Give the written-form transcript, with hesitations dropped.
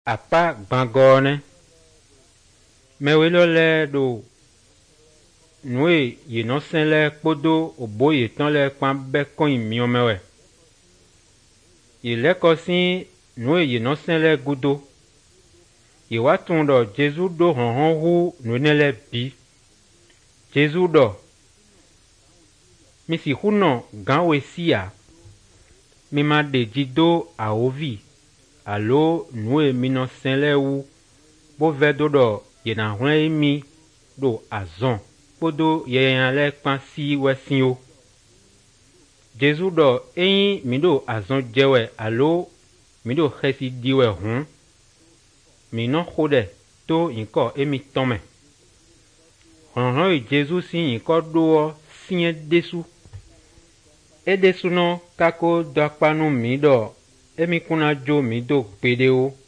apa gbangone mewelo le do nue ye no sen le kpodo obo ye ton le kpan be koin mio mewe ye le kosin nue ye no sen le gudo ye wa tun do Jesu do hon hu no ne le bi Jesu do mi si huno ganwe sia mi ma de jido a ovi alo nue mi no sen le wu bo vedo do ye na hwen mi do azon podo ye yan le kpan si wesin o Jesu do eyin mi do azon jewe alo mi do khesi diwe hun mi no khode to inko emi tome hon Jesu si inko do sien desu edesu no kako dakpanu mi do emi kuna jo mi do pede o